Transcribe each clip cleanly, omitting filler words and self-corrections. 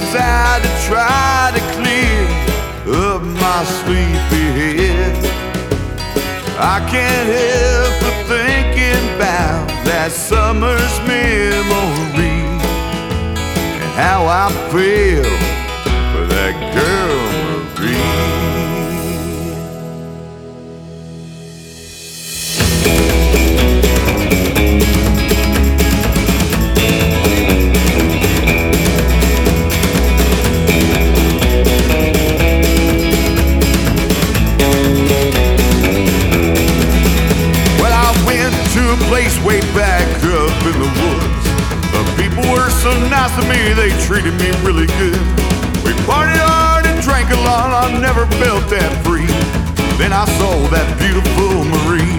inside to try to clear up my sleepy head. I can't help but thinking about that summer's memory and how I feel for that girl Marie. Place way back up in the woods. The people were so nice to me, they treated me really good. We partied hard and drank a lot, I never felt that free. Then I saw that beautiful Marie.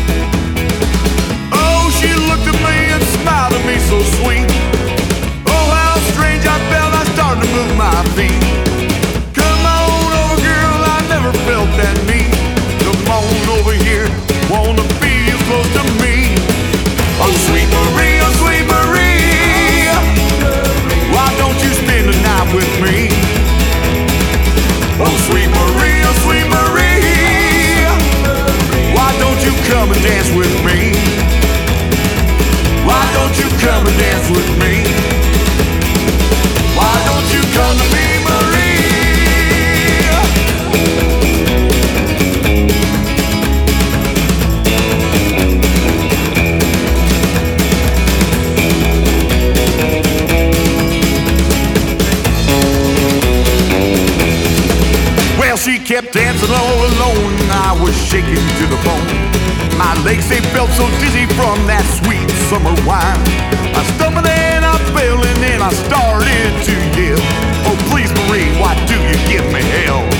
Oh, she looked at me and smiled at me so sweet. Oh, how strange I felt, I started to move my feet. Come on over, girl, I never felt that need. Come on over here, wanna be close to me. Oh, sweet Marie, oh, sweet Marie, why don't you spend the night with me? Oh, sweet Marie, oh, sweet Marie, why don't you come and dance with me? Why don't you come and dance with me? Why don't you come to me, Marie? She kept dancing all alone, and I was shaking to the bone. My legs, they felt so dizzy from that sweet summer wine. I stumbled and I fell, and then I started to yell, oh, please, Marie, why do you give me hell?